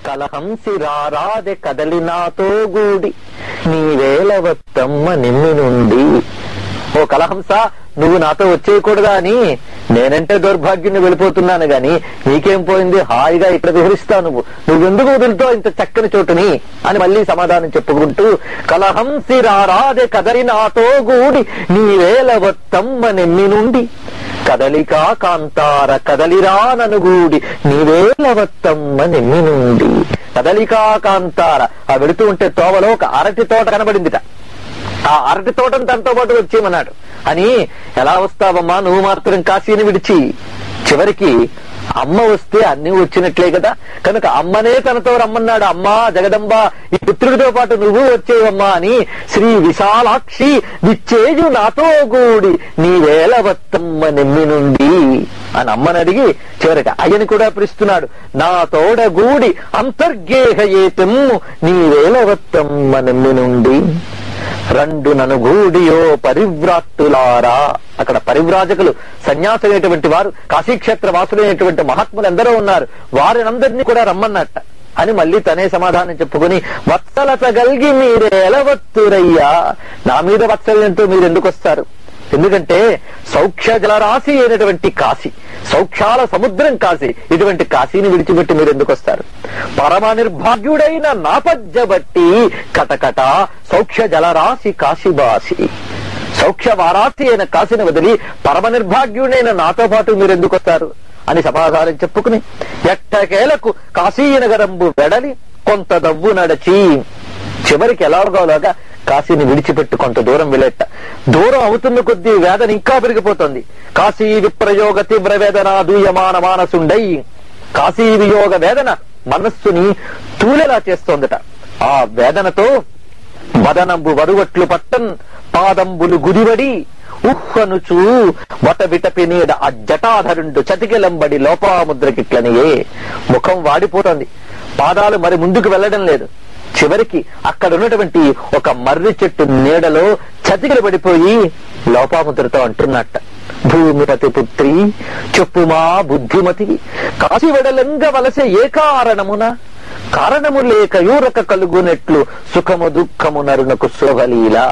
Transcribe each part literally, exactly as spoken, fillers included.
కలహంసి రారాదే కదలి నాతో గూడి నీవేలవత్తమ్మ నిమ్మి నుండి. ఓ కలహంస, నువ్వు నాతో వచ్చేయకూడదా అని నేనంటే దౌర్భాగ్యుని వెళ్ళిపోతున్నాను గాని నీకేం పోయింది, హాయిగా ఇక్కడ విహరిస్తావు, నువ్వు నువ్వెందుకు వదులుతావు ఇంత చక్కని చోటుని అని మళ్ళీ సమాధానం చెప్పుకుంటూ, కలహంసి రారాదే కదలి నాతో గూడి నీవేలవత్తమ్మ నిమ్మి నుండి కదలికా కాంతార కదలిరా ననుగూడి నీవేలవత్తమ్మ నిమ్మి నుండి. కదలికా కాంతార, ఆ వెళుతూ ఉంటే తోవలో ఒక అరటి తోట కనబడిందిట. ఆ అరటి తోటను తనతో పాటు వచ్చేయమన్నాడు. అని ఎలా వస్తావమ్మా, నువ్వు మాత్రం కాశీని విడిచి? చివరికి అమ్మ వస్తే అన్ని వచ్చినట్లే కదా, కనుక అమ్మనే తనతో రమ్మన్నాడు. అమ్మా జగదంబ, ఈ పుత్రుడితో పాటు నువ్వు వచ్చేవమ్మా అని శ్రీ విశాలాక్షి విచ్చేజు నాతో గూడి నీవేలవత్తమ్మ నిమ్మి నుండి అని అమ్మని అడిగి చివరికి అయ్యని కూడా పిలుస్తున్నాడు. నా తోడగూడి అంతర్గేహయేతమ్ము నీవేలవత్తమ్మ నిమ్మి నుండి. రెండు ననుగూడియో పరివ్రాట్టులారా. అక్కడ పరివ్రాజకులు సన్యాసులైనటువంటి వారు, కాశీక్షేత్ర వాసులైనటువంటి మహాత్ములు ఎందరో ఉన్నారు, వారినందరినీ కూడా రమ్మన్నట్ట అని మళ్ళీ తనే సమాధానం చెప్పుకుని, వత్సలత గల్గి మీరేలవత్తురయ్యా, నా మీద వత్సల్యంతో మీరు ఎందుకు వస్తారు? ఎందుకంటే సౌఖ్య జలరాశి అయినటువంటి కాశీ, సౌఖ్యాల సముద్రం కాశీ, ఇటువంటి కాశీని విడిచిపెట్టి మీరు ఎందుకు వస్తారు? పరమ నిర్భాగ్యుడైన నాపజ్జబట్టి కటకట సౌఖ్య జలరాశి కాశీబాసి. సౌఖ్య వారాసి అయిన కాశీని వదిలి పరమ నిర్భాగ్యుడైన నాతో పాటు మీరు ఎందుకు వస్తారు అని సమాధానం చెప్పుకుని, ఎట్టకేలకు కాశీనగరంబు వెడలి కొంత దవ్వు నడచి చివరికి ఎలాగోలాగా కాశీని విడిచిపెట్టు కొంత దూరం వెళ్ళేట. దూరం అవుతున్న కొద్దీ వేదన ఇంకా పెరిగిపోతుంది. కాశీ విప్రయోగ తీవ్ర వేదన దూయమాన మానసుండై. కాశీ వియోగ వేదన మనస్సుని తూలెలా చేస్తోందట. ఆ వేదనతో వదనంబు వరువట్లు పట్టన్ పాదంబులు గుదివడి ఉహ్వనుచూ వట విటపి నీడ ఆ జటాధరుండు చతికిలంబడి లోపాముద్రకిట్లనియే. ముఖం వాడిపోతోంది, పాదాలు మరి ముందుకు వెళ్లడం లేదు. చివరికి అక్కడ ఉన్నటువంటి ఒక మర్రి చెట్టు నీడలో చతికిలు పడిపోయి లోపాముద్రతో అంటున్నట్ట, భూమిపతి పుత్రి చెప్పుమా బుద్ధిమతి కాశీ వెడలంగ వలసే ఏ కారణమున, కారణము లేక యూరక కలుగునట్లు సుఖము దుఃఖము నరునకు శోభలీలా.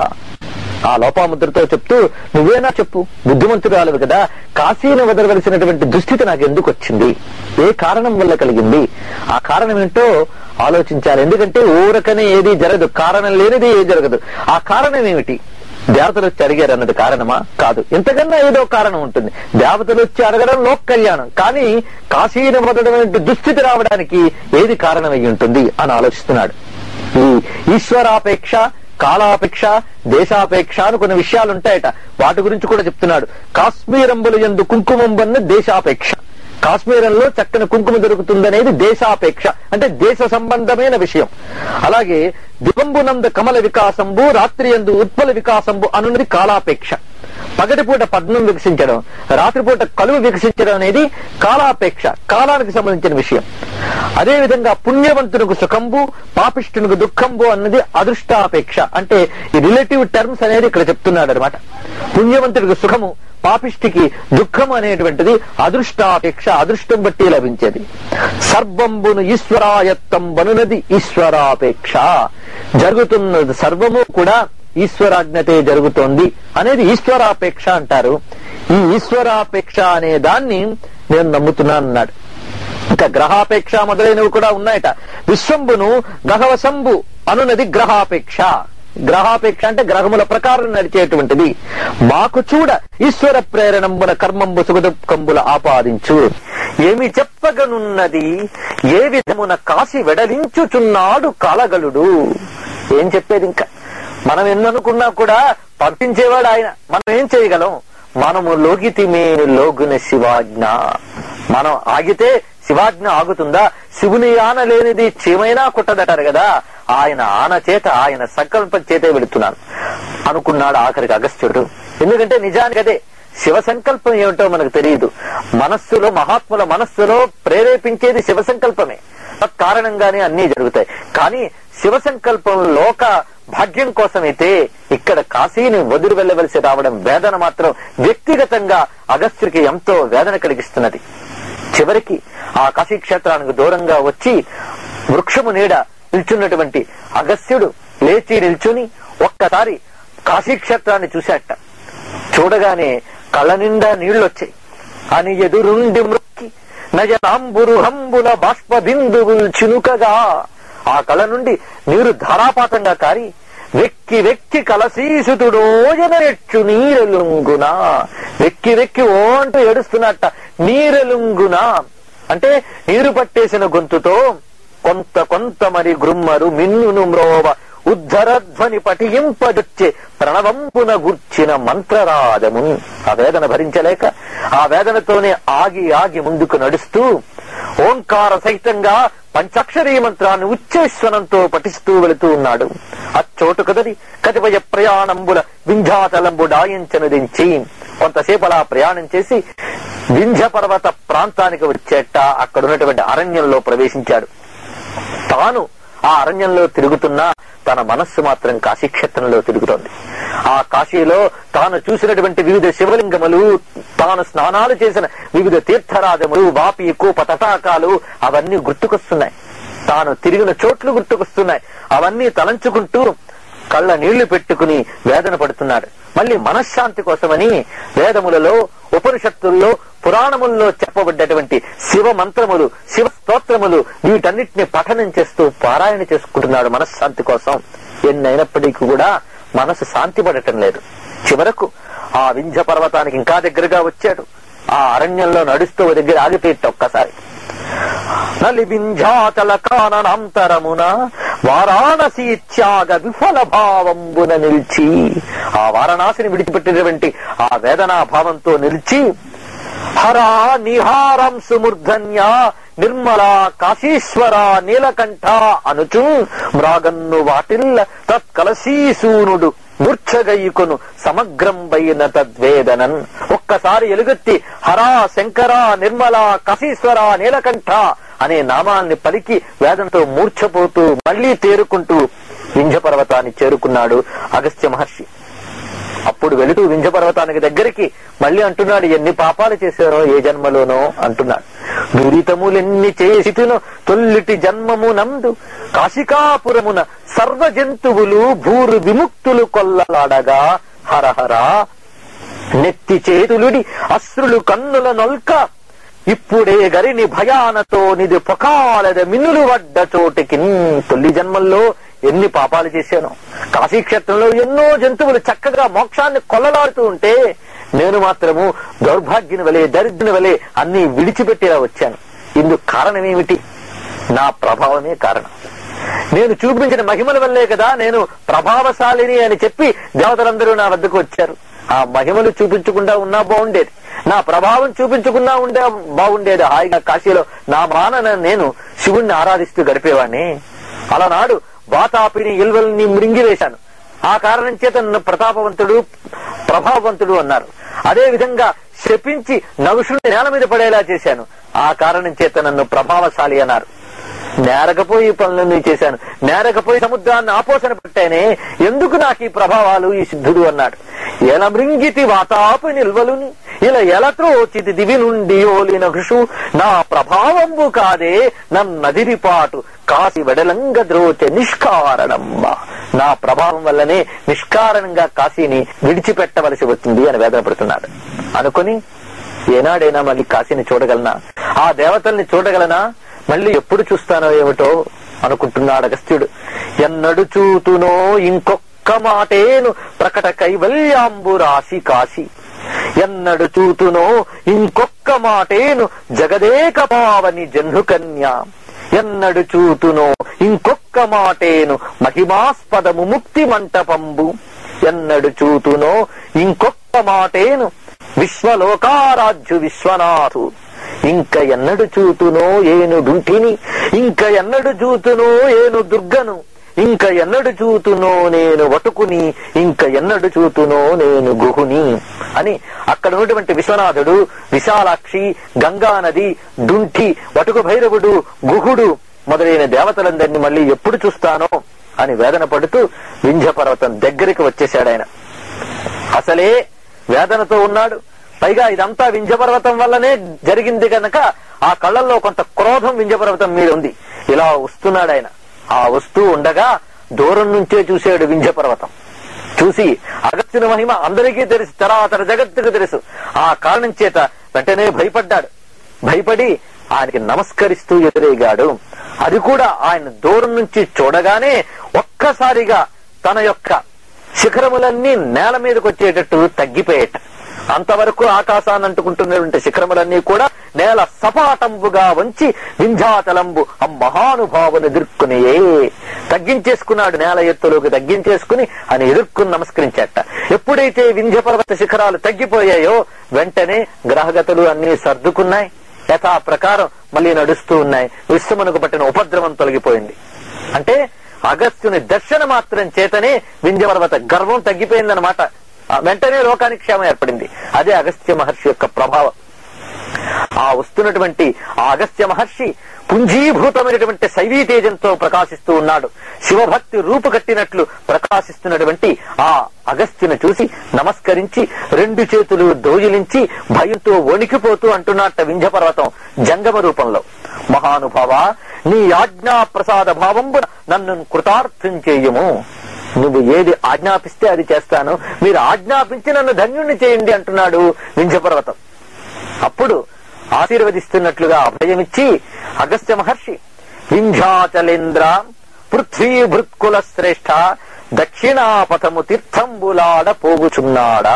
ఆ లోపాముద్రతో చెప్తూ, నువ్వేనా చెప్పు, బుద్ధిమంతురాలు కదా, కాశీని వదలవలసినటువంటి దుస్థితి నాకు ఎందుకు వచ్చింది, ఏ కారణం వల్ల కలిగింది, ఆ కారణం ఏంటో ఆలోచించాలి. ఎందుకంటే ఊరకనే ఏది జరగదు, కారణం లేనిది ఏ జరగదు. ఆ కారణం ఏమిటి? దేవతలు వచ్చి అడిగారు అన్నది కారణమా? కాదు, ఇంతకన్నా ఏదో కారణం ఉంటుంది. దేవతలు వచ్చి అడగడం లోక కళ్యాణం, కానీ కాశీని వదలటువంటి దుస్థితి రావడానికి ఏది కారణమై ఉంటుంది అని ఆలోచిస్తున్నాడు. ఈ ఈశ్వరాపేక్ష, కాలాపేక్ష, దేశాపేక్ష అని కొన్ని విషయాలు ఉంటాయట. వాటి గురించి కూడా చెప్తున్నాడు. కాశ్మీరంబులు యందు కుంకుమంబన్న దేశాపేక్ష, కాశ్మీరంలో చక్కని కుంకుమ దొరుకుతుందనేది దేశాపేక్ష, అంటే దేశ సంబంధమైన విషయం. అలాగే దివంబునంద కమల వికాసంబు రాత్రి యందు ఉత్పల వికాసంబు అనున్నది కాలాపేక్ష. పగటిపూట పద్మం వికసించడం, రాత్రిపూట కలువ వికసించడం అనేది కాలాపేక్ష, కాలానికి సంబంధించిన విషయం. అదేవిధంగా పుణ్యవంతునికి సుఖంబు పాపిష్ఠునికి దుఃఖంబు అన్నది అదృష్టాపేక్ష, అంటే ఈ రిలేటివ్ టర్మ్స్ అనేది ఇక్కడ చెప్తున్నాడు అనమాట. పుణ్యవంతుడికి సుఖము, పాపిష్టికి దుఃఖం అనేటువంటిది అదృష్టాపేక్ష, అదృష్టం బట్టి లభించేది. సర్వంబును ఈశ్వరాయత్తం బనునది ఈశ్వరాపేక్ష, జరుగుతున్నది సర్వము కూడా ఈశ్వరాజ్ఞతే జరుగుతోంది అనేది ఈశ్వరాపేక్ష అంటారు. ఈ ఈశ్వరాపేక్ష అనే దాన్ని నేను నమ్ముతున్నాను అన్నాడు. ఇంకా గ్రహాపేక్ష మొదలైనవి కూడా ఉన్నాయట. విశ్వంబును గ్రహవశంబు అనున్నది గ్రహాపేక్ష. గ్రహాపేక్ష అంటే గ్రహముల ప్రకారం నడిచేటువంటిది. మాకు చూడ ఈశ్వర ప్రేరణంబున కర్మంబు సుఖదుఃఖంబుల ఆపాదించు. ఏమి చెప్పగనున్నది ఏ విధమున కాశీ వెడలించుచున్నాడు కాలగలుడు. ఏం చెప్పేది? ఇంకా మనం ఎన్ననుకున్నా కూడా పంపించేవాడు ఆయన. మనం ఏం చేయగలం? మనము లోగితిమే లోగున శివాజ్ఞ. మనం ఆగితే శివాజ్ఞ ఆగుతుందా? శివుని ఆన లేనిది చీమైనా కుట్టదటారు కదా, ఆయన ఆన చేత, ఆయన సంకల్పం చేతే వెళుతున్నాను అనుకున్నాడు ఆఖరికి అగస్త్యుడు. ఎందుకంటే నిజానికి అదే శివ సంకల్పం ఏమిటో మనకు తెలియదు. మనస్సులో, మహాత్ముల మనస్సులో ప్రేరేపించేది శివ సంకల్పమే. తత్కారణంగానే అన్నీ జరుగుతాయి. కానీ శివ సంకల్పం లోక భాగ్యం కోసమైతే ఇక్కడ కాశీని వదిలి వెళ్లవలసి రావడం వేదన మాత్రం వ్యక్తిగతంగా అగస్త్యుడికి ఎంతో వేదన కలిగిస్తున్నది. చివరికి ఆ కాశీ క్షేత్రానికి దూరంగా వచ్చి వృక్షము నీడ నిల్చున్నటువంటి అగస్త్యుడు లేచి నిల్చుని ఒక్కసారి కాశీక్షేత్రాన్ని చూశాట. చూడగానే కళ్ళ నిండా నీళ్లొచ్చాయి. అని ఎదురుండి మృక్కి నయనాంబురుహంబుల బాష్ప బిందువులు చినుకగా ఆ కళ్ళ నుండి నీరు ధారాపాతంగా కారి వెక్కి వెక్కి కలశీసుతుడోజనెచ్చు నీరెలుంగున. వెక్కి వెక్కి ఓ అంటూ ఏడుస్తున్నట్ట. నీరెలుంగున అంటే నీరు పట్టేసిన గొంతుతో కొంత కొంత మరి గ్రుమ్మరు మిన్నును మ్రోవ ఉద్ధరధ్వని పఠింపజొచ్చే ప్రణవంపున గుర్చిన మంత్రరాజము. ఆ వేదన భరించలేక ఆ వేదనతోనే ఆగి ఆగి ముందుకు నడుస్తూ ఓంకార సహితంగా పంచాక్షరీ మంత్రాన్ని ఉచ్చేశ్వరంతో పఠిస్తూ వెళుతూ ఉన్నాడు. అచ్చోటు కదలి కతిపయ ప్రయాణంబుల వింధ్యాచలంబు డాయించనుదించి కొంతసేపు అలా ప్రయాణం చేసి వింధ్య పర్వత ప్రాంతానికి వచ్చేట. అక్కడ ఉన్నటువంటి అరణ్యంలో ప్రవేశించాడు. తాను ఆ అరణ్యంలో తిరుగుతున్నా తన మనస్సు మాత్రం కాశీక్షేత్రంలో తిరుగుతోంది. ఆ కాశీలో తాను చూసినటువంటి వివిధ శివలింగములు, తాను స్నానాలు చేసిన వివిధ తీర్థరాజములు, వాపి కూప తటాకాలు అవన్నీ గుర్తుకొస్తున్నాయి. తాను తిరిగిన చోట్లు గుర్తుకొస్తున్నాయి. అవన్నీ తలంచుకుంటూ కళ్ళ నీళ్లు పెట్టుకుని వేదన పడుతున్నాడు. మళ్ళీ మనశ్శాంతి కోసమని వేదములలో, ఉపనిషత్తుల్లో, పురాణముల్లో చెప్పబడ్డటువంటి శివ మంత్రములు, శివ స్తోత్రములు వీటన్నిటిని పఠనం చేస్తూ పారాయణ చేసుకుంటున్నాడు మనశ్శాంతి కోసం. ఎన్నైనప్పటికీ కూడా మనసు శాంతి పడటం లేదు. చివరకు ఆ వింధ్య పర్వతానికి ఇంకా దగ్గరగా వచ్చాడు. ఆ అరణ్యంలో నడుస్తూ దగ్గర ఆగిపోయిట్ట ఒక్కసారి. నలి వింధ్యాచల కాననాంతరమున వారాణసి త్యాగ విఫల భావంబున నిలిచి, ఆ వారణాసిని విడిచిపెట్టినటువంటి ఆ వేదనా భావంతో నిలిచి హరా నిహారం సుమూర్ధన్య నిర్మల కాశీశ్వర నీలకంఠ అనుచు మ్రాగన్ను వాటిల్ల తత్కలశీసూనుడు మూర్ఛగయ్యుకొను సమగ్రంబైన తద్వేదనన్. ఒక్కసారి ఎలుగెత్తి హరా శంకర నిర్మల కాశీశ్వర నీలకంఠ అనే నామాల్ని పలికి వేదంతో మూర్ఛపోతూ మళ్లీ తేరుకుంటూ వింధ్య పర్వతాన్ని చేరుకున్నాడు అగస్త్య మహర్షి. అప్పుడు వెళుతూ వింధ్య పర్వతానికి దగ్గరికి మళ్లీ అంటున్నాడు, ఎన్ని పాపాలు చేశానో ఏ జన్మలోనో అంటున్నాడు. దురితములెన్ని చేసితునో తొల్లిటి జన్మము నందు కాశికాపురమున సర్వ జంతువులు భూరు విముక్తులు కొల్లలాడగా హరహర నెత్తి చేతులుడి అశ్రులు కన్నుల నొల్క ఇప్పుడే గరిని భయానతో నిది పొకాలద మిన్నులు వడ్డ చోటికి. తొలి జన్మల్లో ఎన్ని పాపాలు చేశాను. కాశీక్షేత్రంలో ఎన్నో జంతువులు చక్కగా మోక్షాన్ని కొల్లలాడుతూ ఉంటే నేను మాత్రము దౌర్భాగ్యుని వలె, దరిద్రుని వలె అన్ని విడిచిపెట్టేలా వచ్చాను. ఇందుకు కారణమేమిటి? నా ప్రభావమే కారణం. నేను చూపించిన మహిమల వల్లే కదా నేను ప్రభావశాలిని అని చెప్పి దేవతలందరూ నా వద్దకు వచ్చారు. ఆ మహిమలు చూపించకుండా ఉన్నా బాగుండేది, నా ప్రభావం చూపించకుండా ఉండే బాగుండేది. హాయిగా కాశీలో నా మానన నేను శివుణ్ణి ఆరాధిస్తూ గడిపేవాణ్ణి. అలనాడు వాతాపిని ఇల్వల్ని మృంగివేశాను. ఆ కారణం చేత నన్ను ప్రతాపవంతుడు, ప్రభావవంతుడు అన్నారు. అదే విధంగా శపించి నగుషుణ్ణి నేల మీద పడేలా చేశాను. ఆ కారణం చేత నన్ను ప్రభావశాలి అన్నారు. నేరకపోయి పనులన్నీ చేశాను, నేరకపోయి సముద్రాన్ని ఆపోసన పెట్టానే, ఎందుకు నాకు ఈ ప్రభావాలు ఈ సిద్ధుడు అన్నాడు. ఎల మృంగితి వాతాపి నిల్వలుని ఇలా ఎలత్రోచితి దివి నుండి ఓలి నఘుషు నా ప్రభావంబు కాదే నన్నదిరిపాటు కాసి వెడలంగ ద్రోచ నిష్కారణమ్మ. నా ప్రభావం వల్లనే నిష్కారణంగా కాశీని విడిచిపెట్టవలసి వచ్చింది అని వేదన పడుతున్నాడు. అనుకుని ఏనాడైనా మళ్ళీ కాశీని చూడగలనా, ఆ దేవతల్ని చూడగలనా, మళ్ళీ ఎప్పుడు చూస్తానో ఏమిటో అనుకుంటున్నాడు అగస్త్యుడు. ఎన్నడు చూతునో ఇంకొక్క మాటేను ప్రకట కైవల్యాంబు రాశి కాశీ. ఎన్నడు చూతునో ఇంకొక్క మాటేను జగదేక పావని జహ్నుకన్యా. ఎన్నడు చూతునో ఇంకొక్క మాటేను మహిమాస్పదము ముక్తి మంటపంబు. ఎన్నడు చూతునో ఇంకొక్క మాటేను విశ్వలోకారాజ్యు విశ్వనాథు. ఇంక ఎన్నడు చూతునో ఏను డుంటిని, ఇంక ఎన్నడు చూతునో ఏను దుర్గను, ఇంక ఎన్నడు చూతునో నేను వటుకుని, ఇంక ఎన్నడు చూతునో నేను గుహుని అని అక్కడ ఉన్నటువంటి విశ్వనాథుడు, విశాలాక్షి, గంగా నది, డుంఠి, వటుకు భైరవుడు, గుహుడు మొదలైన దేవతలందరినీ మళ్ళీ ఎప్పుడు చూస్తానో అని వేదన పడుతూ వింధ్య పర్వతం దగ్గరికి వచ్చేశాడు ఆయన. అసలే వేదనతో ఉన్నాడు. పైగా ఇదంతా వింధ్య పర్వతం వల్లనే జరిగింది గనక ఆ కళ్ళల్లో కొంత క్రోధం వింధ్య పర్వతం మీద ఉంది. ఇలా వస్తున్నాడు ఆయన. ఆ వస్తూ ఉండగా దూరం నుంచే చూశాడు వింధ్య పర్వతం. చూసి అగస్త్యుని మహిమ అందరికీ తెలుసు, చరాచర జగత్తుకు తెలుసు. ఆ కారణం చేత వెంటనే భయపడ్డాడు. భయపడి ఆయనకి నమస్కరిస్తూ ఎదురేగాడు. అది కూడా ఆయన దూరం నుంచి చూడగానే ఒక్కసారిగా తన యొక్క శిఖరములన్నీ నేల మీదకి వచ్చేటట్టు తగ్గిపోయేట. అంతవరకు ఆకాశాన్ని అంటుకుంటున్నటువంటి శిఖరములన్నీ కూడా నేల సపాటంబుగా వంచి వింధ్యాచలంబు ఆ మహానుభావుని ఎదుర్కొనియే తగ్గించేసుకున్నాడు. నేల ఎత్తులోకి తగ్గించేసుకుని ఆయన ఎదుర్కొని నమస్కరించాట. ఎప్పుడైతే వింధ్య పర్వత శిఖరాలు తగ్గిపోయాయో వెంటనే గ్రహగతులు అన్ని సర్దుకున్నాయి. యథా ప్రకారం మళ్ళీ నడుస్తూ ఉన్నాయి. విశ్వమునకు పట్టిన ఉపద్రవం తొలగిపోయింది. అంటే అగస్త్యుని దర్శన మాత్రం చేతనే వింధ్య పర్వత గర్వం తగ్గిపోయిందనమాట. వెంటనే లోకానికి క్షేమం ఏర్పడింది. అదే అగస్త్య మహర్షి యొక్క ప్రభావం. ఆ వస్తున్నటువంటి ఆ అగస్త్య మహర్షి పుంజీభూతమైనటువంటి శైవీ తేజంతో ప్రకాశిస్తూ ఉన్నాడు. శివభక్తి రూపు కట్టినట్లు ప్రకాశిస్తున్నటువంటి ఆ అగస్త్యుని చూసి నమస్కరించి రెండు చేతులు దోజిలించి భయంతో వణికిపోతూ అంటున్నట్ట వింధ్య పర్వతం జంగమ రూపంలో, మహానుభావ నీ ఆజ్ఞా ప్రసాద భావంబు నన్ను కృతార్థం చేయము. నువ్వు ఏది ఆజ్ఞాపిస్తే అది చేస్తాను, మీరు ఆజ్ఞాపించి నన్ను ధన్యుణ్ణి చేయండి అంటున్నాడు వింధ్య పర్వతం. అప్పుడు ఆశీర్వదిస్తున్నట్లుగా అభయమిచ్చి అగస్త్య మహర్షి వింధ్యాచలేంద్ర పృథ్వీ భృత్కుల శ్రేష్ఠ దక్షిణాపథము తీర్థంబులాడ పోగుచున్నాడా.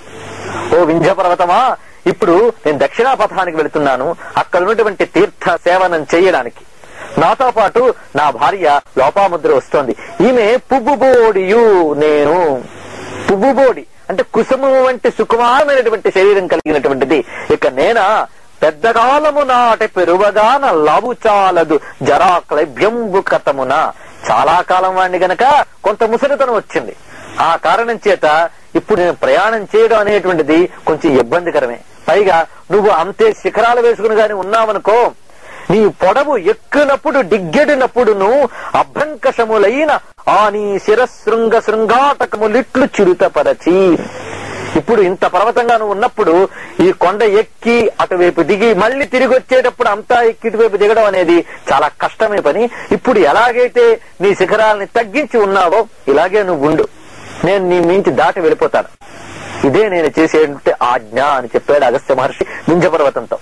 ఓ వింధ్య పర్వతమా, ఇప్పుడు నేను దక్షిణాపథానికి వెళుతున్నాను. అక్కడ ఉన్నటువంటి తీర్థ సేవనం చేయడానికి నాతో పాటు నా భార్య లోపాముద్ర వస్తోంది. ఈమె పువ్వుబోడియు, నేను పువ్వుబోడి అంటే కుసుమం వంటి సుకుమారమైనటువంటి శరీరం కలిగినటువంటిది. ఇక నేనా పెద్దకాలము నాటి పెరువగాన లావు చాలదు జరా క్లైభ్యంబు కథమున. చాలా కాలం వాడిని గనక కొంత ముసలితనం వచ్చింది. ఆ కారణం చేత ఇప్పుడు నేను ప్రయాణం చేయడం అనేటువంటిది కొంచెం ఇబ్బందికరమే. పైగా నువ్వు అంతే శిఖరాలు వేసుకుని గాని ఉన్నావనుకో, నీ పొడవు ఎక్కునప్పుడు డిగ్గెడినప్పుడును అభ్రంకషములైన ఆ నీ శిరశృంగ శృంగాటకములిట్లు చిరుతపరచి. ఇప్పుడు ఇంత పర్వతంగా నువ్వు ఉన్నప్పుడు ఈ కొండ ఎక్కి అటువైపు దిగి మళ్లీ తిరిగి వచ్చేటప్పుడు అంతా ఎక్కి ఇటువైపు దిగడం అనేది చాలా కష్టమే పని. ఇప్పుడు ఎలాగైతే నీ శిఖరాలని తగ్గించి ఉన్నావో ఇలాగే నువ్వు ఉండు, నేను నీ మించి దాటి వెళ్ళిపోతాను. ఇదే నేను చేసేటువంటి ఆజ్ఞ అని చెప్పాడు అగస్త్య మహర్షి వింధ్య పర్వతంతో.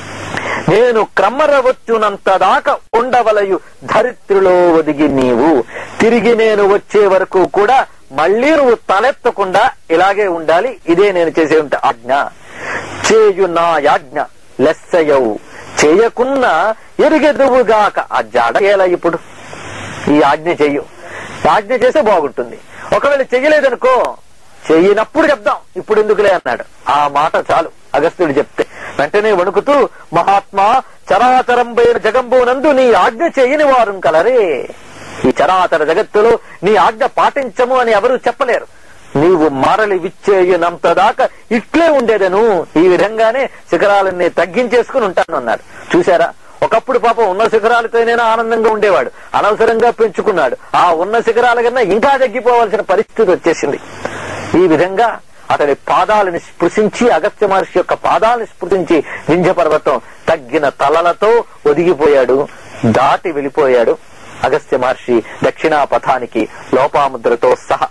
నేను క్రమరవచ్చునంత దాకా ఉండవలయు ధరిత్రిలో ఒదిగి నీవు తిరిగి నేను వచ్చే వరకు కూడా మళ్లీ నువ్వు తలెత్తకుండా ఇలాగే ఉండాలి. ఇదే నేను చేసే ఆజ్ఞ. చేయు నా యాజ్ఞ లెస్సయవు చేయకున్న ఎరుగెదువుగాక. ఆ జాడేలా ఇప్పుడు ఈ ఆజ్ఞ చెయ్యు. ఆజ్ఞ చేస్తే బాగుంటుంది. ఒకవేళ చెయ్యలేదనుకో, చెయ్యినప్పుడు చెప్దాం, ఇప్పుడు ఎందుకులే అన్నాడు. ఆ మాట చాలు అగస్త్యుడు చెప్తే వెంటనే వణుకుతూ, మహాత్మా చరాచరంబైన జగంబోనందు నీ ఆజ్ఞ చేయని వారు కలరే. ఈ చరాచర జగత్తులో నీ ఆజ్ఞ పాటించము అని ఎవరూ చెప్పలేరు. నీవు మారలి విచ్చేయనంత దాకా ఇట్లే ఉండేదను. ఈ విధంగానే శిఖరాలన్నీ తగ్గించేసుకుని ఉంటాను అన్నాడు. చూశారా, ఒకప్పుడు పాపం ఉన్న శిఖరాలతోనైనా ఆనందంగా ఉండేవాడు, అనవసరంగా పెంచుకున్నాడు. ఆ ఉన్న శిఖరాల కన్నా ఇంకా తగ్గిపోవాల్సిన పరిస్థితి వచ్చేసింది. ఈ విధంగా అతడి పాదాలని స్పృశించి, అగస్త్య మహర్షి యొక్క పాదాలని స్పృశించి వింధ్య పర్వతం తగ్గిన తలలతో ఒదిగిపోయాడు, దాటి వెళ్ళిపోయాడు అగస్త్య మహర్షి దక్షిణాపథానికి లోపాముద్రతో సహా.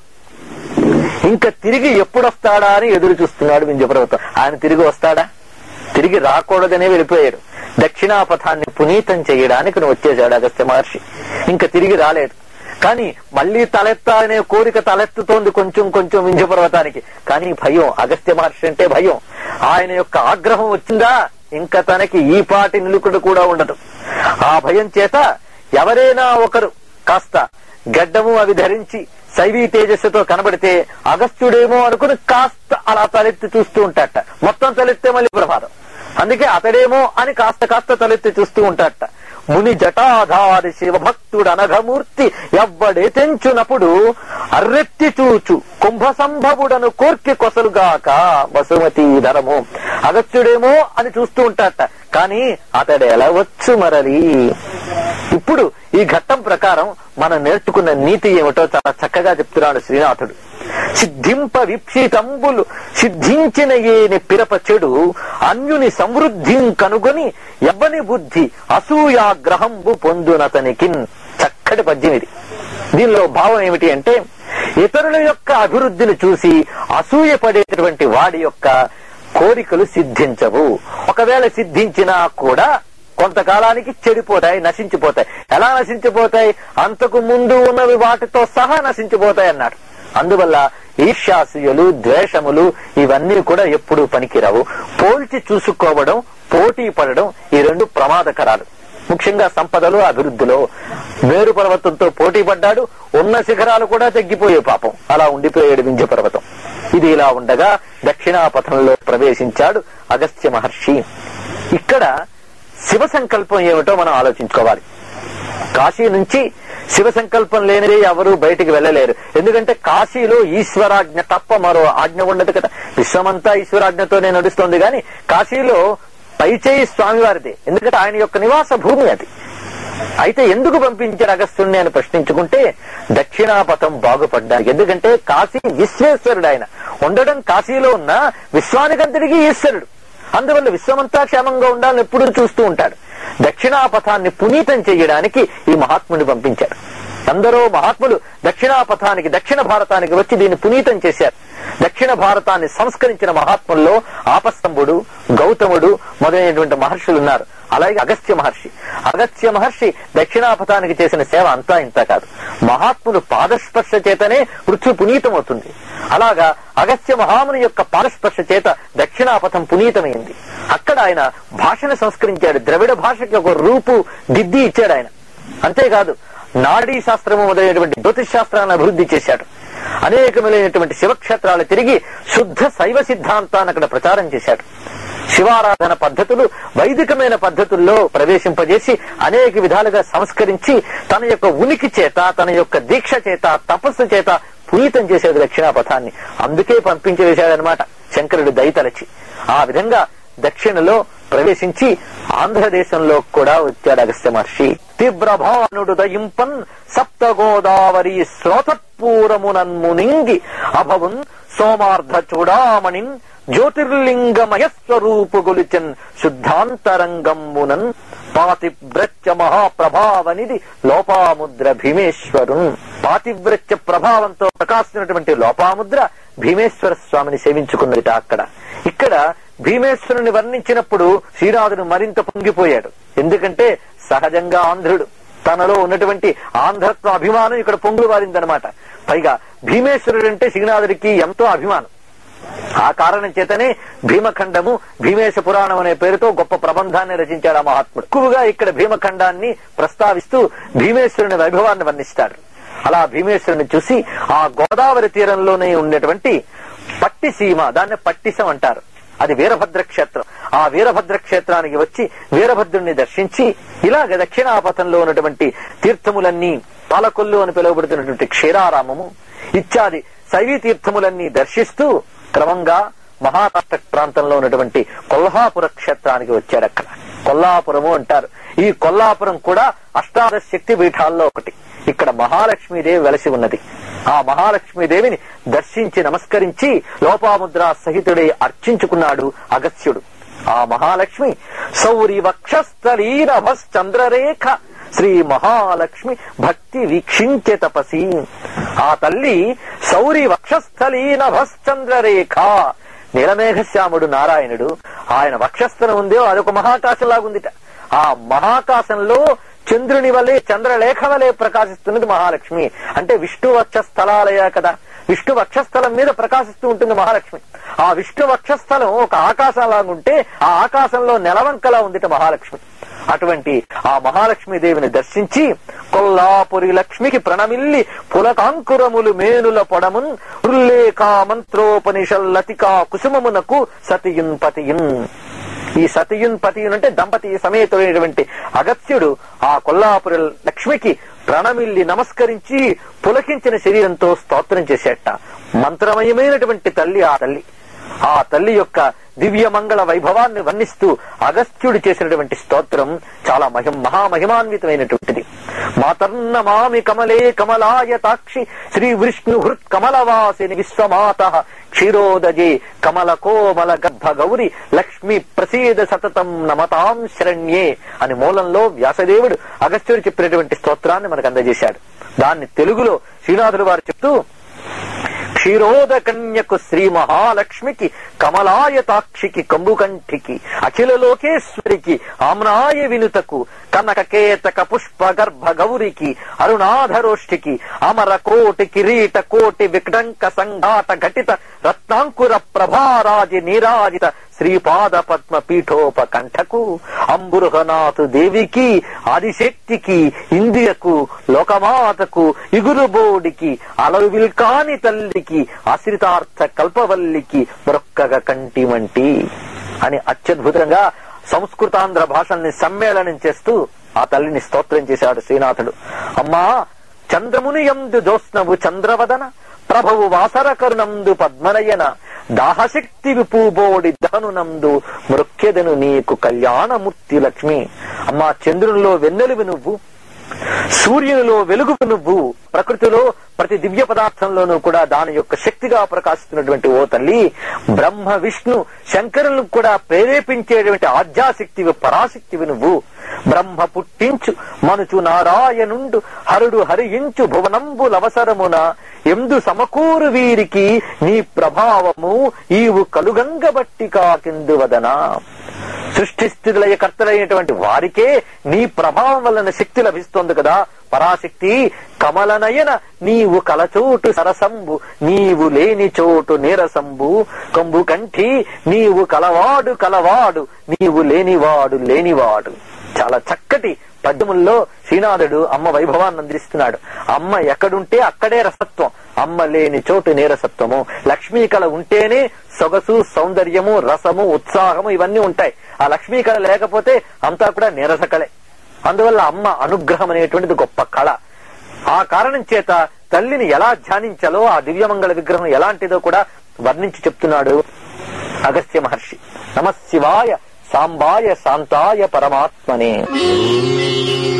ఇంకా తిరిగి ఎప్పుడొస్తాడా అని ఎదురు చూస్తున్నాడు వింధ్య పర్వతం. ఆయన తిరిగి వస్తాడా? తిరిగి రాకూడదనే వెళ్ళిపోయాడు. దక్షిణాపథాన్ని పునీతం చేయడానికి నువ్వు వచ్చేశాడు అగస్త్య మహర్షి. ఇంకా తిరిగి రాలేదు. కానీ మళ్లీ తలెత్తాలనే కోరిక తలెత్తుతోంది కొంచెం కొంచెం వింధ్య పర్వతానికి. కానీ భయం, అగస్త్య మహర్షి అంటే భయం. ఆయన యొక్క ఆగ్రహం వచ్చిందా ఇంకా తనకి ఈ పాటి నిలుకుడు కూడా ఉండదు. ఆ భయం చేత ఎవరైనా ఒకరు కాస్త గడ్డము అవి ధరించి శైవీ తేజస్సుతో కనబడితే అగస్త్యుడేమో అనుకుని కాస్త అలా తలెత్తి చూస్తూ ఉంటాట. మొత్తం తలెత్తే మళ్ళీ ప్రమాదం. అందుకే అతడేమో అని కాస్త కాస్త తలెత్తి చూస్తూ ఉంటాట. ముని జటాధారి శివభక్తుడు అనఘమూర్తి ఎవ్వడే తెంచునప్పుడు అర్రెత్తి చూచు కుంభ సంభవుడను కోర్కి కొసలుగాక వసుమతి ధరము. అగస్త్యుడేమో అని చూస్తూ ఉంటాట, కానీ అతడు ఎలా వచ్చు మరలి. ఇప్పుడు ఈ ఘట్టం ప్రకారం మనం నేర్చుకున్న నీతి ఏమిటో చాలా చక్కగా చెప్తున్నాడు శ్రీనాథుడు. సిద్ధింప విప్సితంబులు సిద్ధించిన ఏని పిరప చెడు అన్యుని సమృద్ధిం కనుగొని ఎవ్వని బుద్ధి అసూయాగ్రహంబు పొందునతనికి. చక్కటి పద్యం ఇది. దీనిలో భావం ఏమిటి అంటే, ఇతరుల యొక్క అభివృద్ధిని చూసి అసూయ పడేటటువంటి వాడి యొక్క కోరికలు సిద్ధించవు. ఒకవేళ సిద్ధించినా కూడా కొంతకాలానికి చెడిపోతాయి, నశించిపోతాయి. ఎలా నశించిపోతాయి? అంతకు ముందు ఉన్నవి వాటితో సహా నశించిపోతాయి అన్నాడు. అందువల్ల ఈర్ష్యాసూయలు, ద్వేషములు ఇవన్నీ కూడా ఎప్పుడూ పనికిరావు. పోల్చి చూసుకోవడం, పోటీ పడడం ఈ రెండు ప్రమాదకరాలు. ముఖ్యంగా సంపదలో, అభివృద్ధిలో. మేరు పర్వతంతో పోటీ పడ్డాడు, ఉన్న శిఖరాలు కూడా తగ్గిపోయే పాపం. అలా ఉండిపోయాడు వింధ్య పర్వతం. ఇది ఇలా ఉండగా దక్షిణాపథంలో ప్రవేశించాడు అగస్త్య మహర్షి. ఇక్కడ శివ సంకల్పం ఏమిటో మనం ఆలోచించుకోవాలి. కాశీ నుంచి శివ సంకల్పం లేనిదే ఎవరూ బయటికి వెళ్ళలేరు. ఎందుకంటే కాశీలో ఈశ్వరాజ్ఞ తప్ప మరో ఆజ్ఞ ఉండదు కదా. విశ్వమంతా ఈశ్వరాజ్ఞతోనే నడుస్తోంది గాని కాశీలో పైచేయి స్వామివారిది. ఎందుకంటే ఆయన యొక్క నివాస భూమి అది. అయితే ఎందుకు పంపించారు అగస్త్యుణ్ణి అని ప్రశ్నించుకుంటే, దక్షిణాపథం బాగుపడ్డానికి. ఎందుకంటే కాశీ విశ్వేశ్వరుడు ఆయన. ఉండడం కాశీలో ఉన్న విశ్వానికంతటికీ ఈశ్వరుడు. అందువల్ల విశ్వమంతా క్షేమంగా ఉండాలని ఎప్పుడూ చూస్తూ ఉంటాడు. దక్షిణాపథాన్ని పునీతం చేయడానికి ఈ మహాత్ముని పంపించారు. ఎందరో మహాత్ములు దక్షిణాపథానికి, దక్షిణ భారతానికి వచ్చి దీన్ని పునీతం చేశారు. దక్షిణ భారతాన్ని సంస్కరించిన మహాత్ముల్లో ఆపస్తంభుడు, గౌతముడు మొదలైనటువంటి మహర్షులు ఉన్నారు. అలాగే అగస్త్య మహర్షి. అగస్త్య మహర్షి దక్షిణాపథానికి చేసిన సేవ అంతా ఇంత కాదు. మహాత్ములు పాదస్పర్శ చేతనే పృథ్వీ పునీతమవుతుంది. అలాగా అగస్త్య మహాముని యొక్క పాదస్పర్శ చేత దక్షిణాపథం పునీతమైంది. అక్కడ ఆయన భాషను సంస్కరించాడు. ద్రవిడ భాషకి ఒక రూపు దిద్ది ఇచ్చాడు ఆయన. అంతేకాదు నాడీ శాస్త్రము మొదలైనటువంటి జ్యోతిష్ శాస్త్రాన్ని అభివృద్ధి చేశాడు. అనేకములైనటువంటి శివక్షేత్రాలు తిరిగి శుద్ధ శైవ సిద్ధాంతాన్ని అక్కడ ప్రచారం చేశాడు. శివారాధన పద్ధతులు వైదికమైన పద్ధతుల్లో ప్రవేశింపజేసి అనేక విధాలుగా సంస్కరించి తన యొక్క ఉనికి చేత, తన యొక్క దీక్ష చేత, తపస్సు చేత పునీతం చేశాడు దక్షిణాపథాన్ని. అందుకే పంపించి వేశాడనమాట శంకరుడు దయతలచి. ఆ విధంగా దక్షిణలో ప్రవేశించి ఆంధ్రదేశంలో కూడా వచ్చాడు అగస్త్య మహర్షి. తీవ్రభానుడు దయింపన్ సప్త గోదావరి శ్రోతపూరమునన్మునింగి అభవున్ సోమార్ధ చూడామణిన్ జ్యోతిర్లింగమయస్వరూపు గొలిచన్ శుద్ధాంతరంగమ్మునన్ పాతివ్రత్య మహాప్రభావనిది లోపాముద్ర భీమేశ్వరున్. పాతివ్రత్య ప్రభావంతో ప్రకాశించినటువంటి లోపాముద్ర భీమేశ్వర స్వామిని సేవించుకున్నదిట అక్కడ. ఇక్కడ భీమేశ్వరుని వర్ణించినప్పుడు శ్రీనాథుడు మరింత పొంగిపోయాడు. ఎందుకంటే సహజంగా ఆంధ్రుడు, తనలో ఉన్నటువంటి ఆంధ్రత్వ అభిమానం ఇక్కడ పొంగులు వారిందనమాట. పైగా భీమేశ్వరుడు అంటే శ్రీనాథుడికి ఎంతో అభిమానం. ఆ కారణం చేతనే భీమఖండము, భీమేశ పురాణం అనే పేరుతో గొప్ప ప్రబంధాన్ని రచించాడు ఆ మహాత్ముడు. ఎక్కువగా ఇక్కడ భీమఖండాన్ని ప్రస్తావిస్తూ భీమేశ్వరుని వైభవాన్ని వర్ణిస్తాడు. అలా భీమేశ్వరుని చూసి ఆ గోదావరి తీరంలోనే ఉండేటువంటి పట్టిసీమ, దాన్ని పట్టిసం అంటారు, అది వీరభద్ర క్షేత్రం. ఆ వీరభద్ర క్షేత్రానికి వచ్చి వీరభద్రుణ్ణి దర్శించి ఇలాగ దక్షిణాపథంలో ఉన్నటువంటి తీర్థములన్నీ, పాలకొల్లు అని పిలువబడుతున్నటువంటి క్షీరారామము ఇత్యాది శైవీ తీర్థములన్నీ దర్శిస్తూ క్రమంగా మహారాష్ట్ర ప్రాంతంలో ఉన్నటువంటి కొల్హాపుర క్షేత్రానికి వచ్చాడు. అక్కడ కొల్లాపురము అంటారు. ఈ కొల్లాపురం కూడా అష్టాదశ శక్తి పీఠాల్లో ఒకటి. ఇక్కడ మహాలక్ష్మీదేవి వెలసి ఉన్నది. ఆ మహాలక్ష్మీదేవిని దర్శించి నమస్కరించి లోపాముద్ర సహితుడై అర్చించుకున్నాడు అగస్త్యుడు. ఆ మహాలక్ష్మి సౌరి వక్షస్థలీనభశ్చంద్రరేఖ శ్రీ మహాలక్ష్మి భక్తి వీక్షించే తపసి. ఆ తల్లి సౌరి వక్షస్థలీనభశ్చంద్రరేఖ. నీలమేఘశ్యాముడు నారాయణుడు, ఆయన వక్షస్థలం ఉందో అదొక మహాకాశంలాగుందిట. ఆ మహాకాశంలో చంద్రుని వలె, చంద్రలేఖ వలె ప్రకాశిస్తున్నది మహాలక్ష్మి. అంటే విష్ణు వక్షస్థలాలయ కదా, విష్ణు వక్షస్థలం మీద ప్రకాశిస్తూ ఉంటుంది మహాలక్ష్మి. ఆ విష్ణు వక్షస్థలం ఒక ఆకాశంలాగుంటే ఆ ఆకాశంలో నెలవంకలా ఉందిట మహాలక్ష్మి. అటువంటి ఆ మహాలక్ష్మీదేవిని దర్శించి కొల్లాపురి లక్ష్మికి ప్రణమిల్లి పులకాంకురములు మేనుల పొడమున్ ఉల్లేఖా మంత్రోపనిషల్లతికా కుసుమమునకు సతియున్ పతియున్. ఈ సతియున్ పతియున్ అంటే దంపతి సమేతుడైనటువంటి అగస్త్యుడు ఆ కొల్లాపురి లక్ష్మికి ప్రణమిల్లి నమస్కరించి పులకించిన శరీరంతో స్తోత్రం చేసేట. మంత్రమయమైనటువంటి తల్లి ఆ తల్లి. ఆ తల్లి యొక్క దివ్య మంగళ వైభవాన్ని వర్ణిస్తూ అగస్త్యుడు చేసినటువంటి స్తోత్రం చాలా మహిమ మహామహిమాన్వితమైనటువంటిది. మాతర్నమామి కమలే కమలాయతాక్షి శ్రీ విష్ణు హృత్ కమలవాసిని విశ్వమాత క్షీరోదజే కమల కోమల గర్భ గౌరి లక్ష్మి ప్రసీద సతతం నమతాం శరణ్యే అని మూలంలో వ్యాసదేవుడు అగస్త్యుడు చెప్పినటువంటి స్తోత్రాన్ని మనకు అందజేశాడు. దాన్ని తెలుగులో శ్రీనాథుడు వారు చెప్తూ, క్షీరోద కన్యకు శ్రీ మహాలక్ష్మికి కమలాయతాక్షికి కంబుకంఠికి అఖిల లోకేశ్వరికి ఆమ్నాయ వినుతకు కనకకేతక పుష్ప గర్భ గౌరికి అరుణాధరోష్ఠికి అమర కోటి కిరీట కోటి వికటంక సంఘాట ఘటిత రత్నాంకుర ప్రభారాజి నీరాజిత శ్రీపాద పద్మ పీఠోపకంఠకు అంబురుహనాథు దేవికి ఆదిశక్తికి ఇందిరకు లోకమాతకు ఇగురుబోడికి అలవిల్కాని తల్లికి ఆశ్రితార్థ కల్పవల్లికి మొక్కగ కంటి వంటి అని అత్యద్భుతంగా సంస్కృతాంధ్ర భాషల్ని సమ్మేళనం చేస్తూ ఆ తల్లిని స్తోత్రం చేశాడు శ్రీనాథుడు. అమ్మా చంద్రముని యందు జ్యోత్స్నవు చంద్రవదన ప్రభవు వాసర కరుణందు పద్మనయన దాహశక్తి విపూబోడి దహనునందు మృక్యదను నీకు కళ్యాణమూర్తి లక్ష్మి. అమ్మా చంద్రునిలో వెన్నెలువి నువ్వు, సూర్యునిలో వెలుగు నువ్వు, ప్రకృతిలో ప్రతి దివ్య పదార్థంలోనూ కూడా దాని యొక్క శక్తిగా ప్రకాశిస్తున్నటువంటి ఓ తల్లి, బ్రహ్మ విష్ణు శంకరులను కూడా ప్రేరేపించేటువంటి ఆద్యాశక్తివి పరాశక్తివి నువ్వు. బ్రహ్మ పుట్టించు మనుచు నారాయణుండు హరుడు హరించు భువనంబులవసరమున ఎందు సమకూరు వీరికి నీ ప్రభావము ఈవు కలుగంగబట్టి కాకిందు వదనా. సృష్టి స్థితులయ కర్తలైనటువంటి వారికే నీ ప్రభావం వలన శక్తి లభిస్తోంది కదా పరాశక్తి. కమలనయన నీవు కలచోటు సరసంబు నీవు లేని చోటు నీరసంబు కంబు కంఠి నీవు కలవాడు కలవాడు నీవు లేనివాడు లేనివాడు. చాలా చక్కటి పద్యముల్లో శ్రీనాథుడు అమ్మ వైభవాన్ని అందిస్తున్నాడు. అమ్మ ఎక్కడుంటే అక్కడే రసత్వం, అమ్మ లేని చోటు నీరసత్వము. లక్ష్మీ కళ ఉంటేనే సొగసు సౌందర్యము రసము ఉత్సాహము ఇవన్నీ ఉంటాయి. ఆ లక్ష్మీ కళ లేకపోతే అంతా కూడా నీరస కళే. అందువల్ల అమ్మ అనుగ్రహం అనేటువంటిది గొప్ప కళ. ఆ కారణం చేత తల్లిని ఎలా ధ్యానించాలో, ఆ దివ్యమంగళ విగ్రహం ఎలాంటిదో కూడా వర్ణించి చెప్తున్నాడు అగస్త్య మహర్షి. నమః శివాయ సాంబాయ శాంతాయ పరమాత్మనే.